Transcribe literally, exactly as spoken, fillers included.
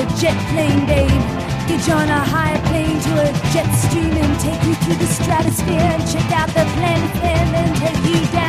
jet plane, babe. Get you on a high plane to a jet stream and take you through the stratosphere and check out the planet and then take you down.